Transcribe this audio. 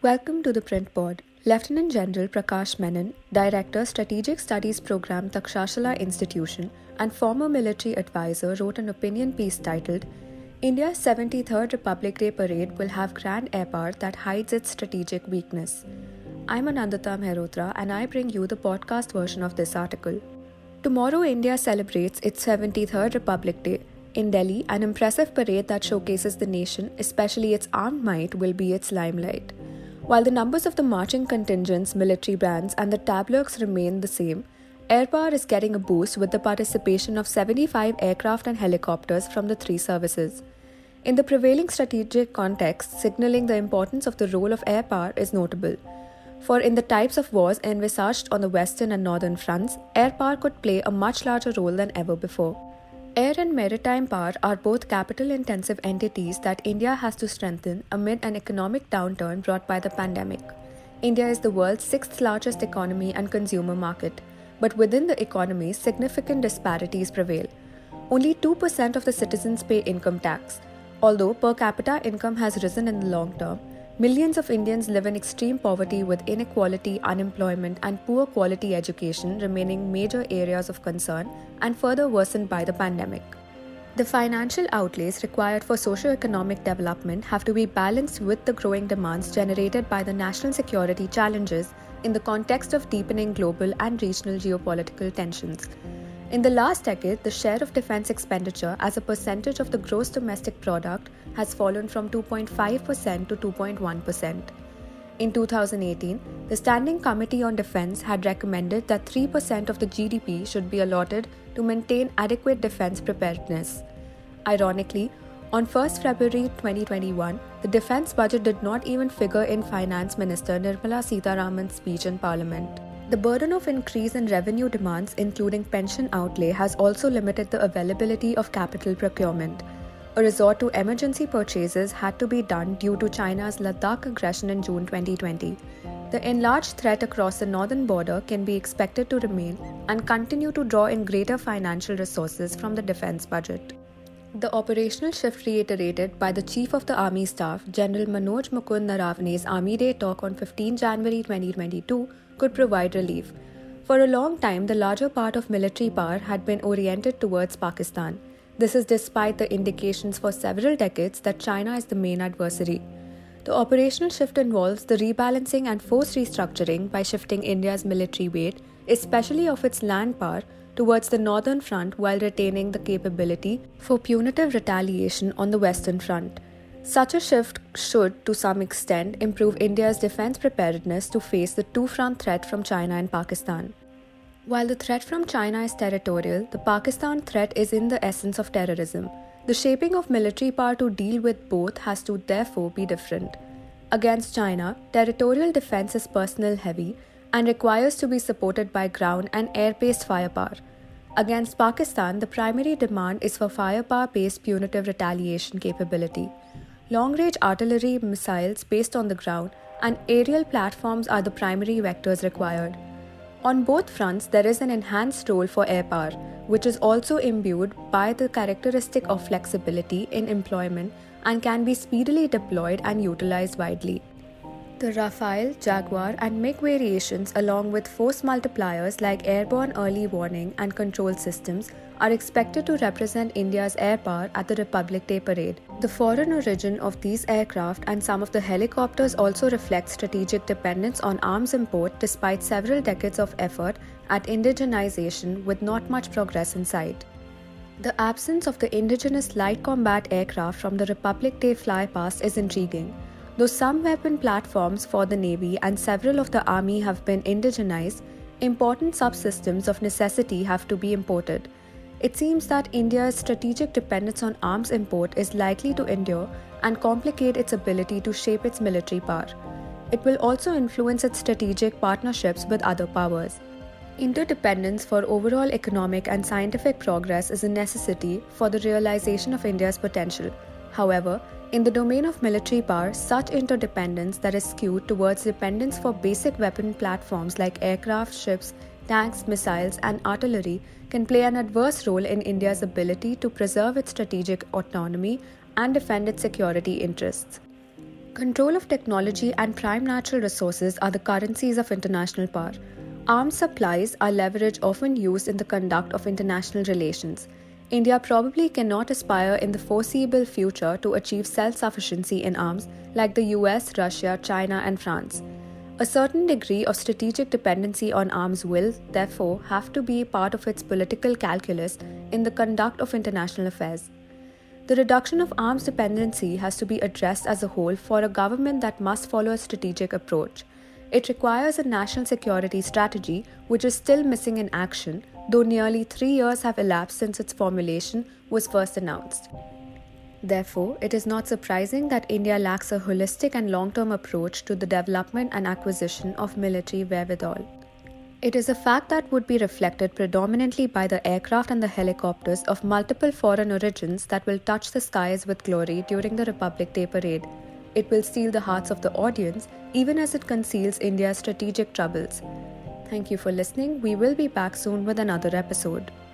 Welcome to the Print Pod. Lieutenant General Prakash Menon, Director Strategic Studies Program Takshashala Institution and former military advisor wrote an opinion piece titled India's 73rd Republic Day Parade will have grand air power that hides its strategic weakness. I'm Anandita Mehrotra and I bring you the podcast version of this article. Tomorrow India celebrates its 73rd Republic Day. In Delhi, an impressive parade that showcases the nation, especially its armed might, will be its limelight. While the numbers of the marching contingents, military bands, and the tableaux remain the same, air power is getting a boost with the participation of 75 aircraft and helicopters from the three services. In the prevailing strategic context, signaling the importance of the role of air power is notable. For in the types of wars envisaged on the western and northern fronts, air power could play a much larger role than ever before. Air and maritime power are both capital-intensive entities that India has to strengthen amid an economic downturn brought by the pandemic. India is the world's sixth largest economy and consumer market, but within the economy, significant disparities prevail. Only 2% of the citizens pay income tax. Although per capita income has risen in the long term, millions of Indians live in extreme poverty with inequality, unemployment, and poor quality education remaining major areas of concern and further worsened by the pandemic. The financial outlays required for socio-economic development have to be balanced with the growing demands generated by the national security challenges in the context of deepening global and regional geopolitical tensions. In the last decade, the share of defense expenditure as a percentage of the gross domestic product has fallen from 2.5% to 2.1%. In 2018, the Standing Committee on Defense had recommended that 3% of the GDP should be allotted to maintain adequate defense preparedness. Ironically, on 1st February 2021, the defense budget did not even figure in Finance Minister Nirmala Sitharaman's speech in Parliament. The burden of increase in revenue demands, including pension outlay, has also limited the availability of capital procurement. A resort to emergency purchases had to be done due to China's Ladakh aggression in June 2020. The enlarged threat across the northern border can be expected to remain and continue to draw in greater financial resources from the defense budget. The operational shift reiterated by the Chief of the Army Staff, General Manoj Mukund Narawane's Army Day talk on 15 January 2022, could provide relief. For a long time, the larger part of military power had been oriented towards Pakistan. This is despite the indications for several decades that China is the main adversary. The operational shift involves the rebalancing and force restructuring by shifting India's military weight, especially of its land power, towards the northern front while retaining the capability for punitive retaliation on the western front. Such a shift should, to some extent, improve India's defense preparedness to face the two-front threat from China and Pakistan. While the threat from China is territorial, the Pakistan threat is in the essence of terrorism. The shaping of military power to deal with both has to therefore be different. Against China, territorial defense is personnel-heavy and requires to be supported by ground and air-based firepower. Against Pakistan, the primary demand is for firepower-based punitive retaliation capability. Long-range artillery, missiles based on the ground, and aerial platforms are the primary vectors required. On both fronts, there is an enhanced role for air power, which is also imbued by the characteristic of flexibility in employment and can be speedily deployed and utilized widely. The Rafale, Jaguar, and MiG variations, along with force multipliers like airborne early warning and control systems, are expected to represent India's air power at the Republic Day Parade. The foreign origin of these aircraft and some of the helicopters also reflect strategic dependence on arms import despite several decades of effort at indigenization with not much progress in sight. The absence of the indigenous light combat aircraft from the Republic Day flypast is intriguing. Though some weapon platforms for the Navy and several of the Army have been indigenized, important subsystems of necessity have to be imported. It seems that India's strategic dependence on arms import is likely to endure and complicate its ability to shape its military power. It will also influence its strategic partnerships with other powers. Interdependence for overall economic and scientific progress is a necessity for the realization of India's potential. However, in the domain of military power, such interdependence that is skewed towards dependence for basic weapon platforms like aircraft, ships, tanks, missiles, and artillery can play an adverse role in India's ability to preserve its strategic autonomy and defend its security interests. Control of technology and prime natural resources are the currencies of international power. Arms supplies are leverage often used in the conduct of international relations. India probably cannot aspire in the foreseeable future to achieve self-sufficiency in arms like the US, Russia, China, and France. A certain degree of strategic dependency on arms will, therefore, have to be part of its political calculus in the conduct of international affairs. The reduction of arms dependency has to be addressed as a whole for a government that must follow a strategic approach. It requires a national security strategy which is still missing in action, though nearly 3 years have elapsed since its formulation was first announced. Therefore, it is not surprising that India lacks a holistic and long-term approach to the development and acquisition of military wherewithal. It is a fact that would be reflected predominantly by the aircraft and the helicopters of multiple foreign origins that will touch the skies with glory during the Republic Day parade. It will steal the hearts of the audience, even as it conceals India's strategic troubles. Thank you for listening. We will be back soon with another episode.